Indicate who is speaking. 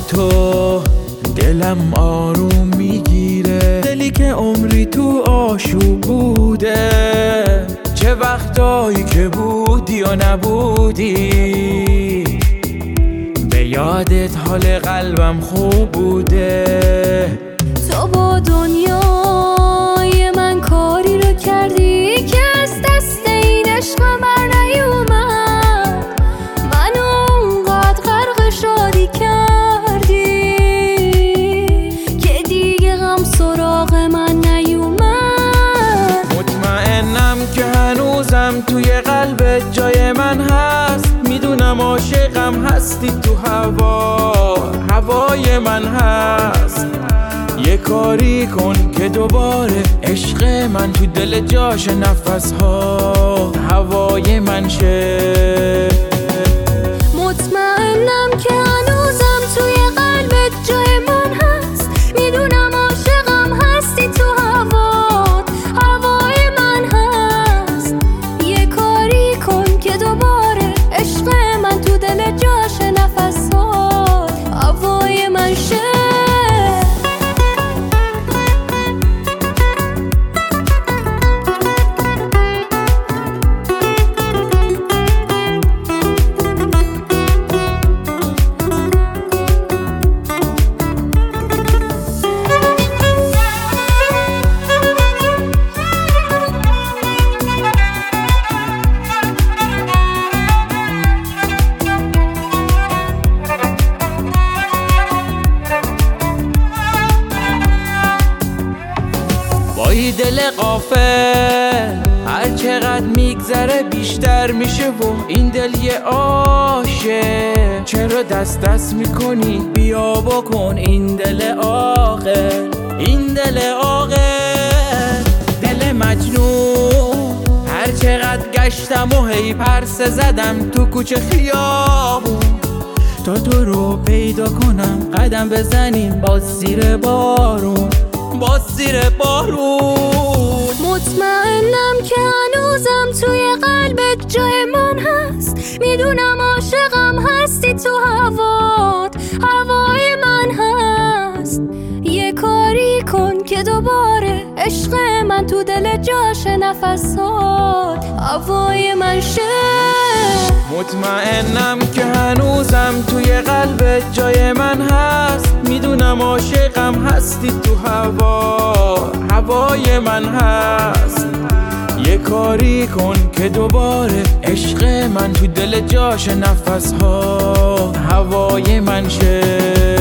Speaker 1: تو دلم آروم میگیره، دلی که عمری تو آشوب بوده، چه وقتایی که بودی و نبودی، به یادت حال قلبم خوب بوده.
Speaker 2: تو با دنیای من کاری رو کردی که از دست این عشقم بر نیومد، منو اونقدر غرق شادی کردی که دیگه غم سراغ من نیومد.
Speaker 1: مطمئنم که هنوزم توی قلبت جای من هست، میدونم عاشقم هستی، تو هوای من هست. یه کاری کن که دوباره عشق من تو دل جاش نفس ها هوای من شه.
Speaker 2: مطمئنم که هنوزم توی قلبت جای من هست، میدونم عاشقم هستی، تو هوای من هست. یه کاری کن که دوباره عشق من تو دل جاش نفس ها هوای من شه.
Speaker 1: ای دل غافل هر چقدر میگذره بیشتر میشه و این دل یه عاشق، چرا دست میکنی؟ بیا بکن این دل عاقل، این دل عاقل، دل مجنون. هر چقدر گشتم و هی پرسه زدم تو کوچه خیابون، تا تو رو پیدا کنم قدم بزنیم باز زیر بارون، باز زیر بارون.
Speaker 2: مطمئنم که هنوزم توی قلبت جای من هست، میدونم عاشقم هستی، تو هوای من هست. یه کاری کن که دوباره عشق من تو دل جاش نفسات هوای من شه.
Speaker 1: مطمئنم که هنوزم توی قلبت جای من هست، میدونم عاشقم هستی، تو هوای من هست. یه کاری کن که دوباره عشق من تو دل جاش نفس ها هوای من شه.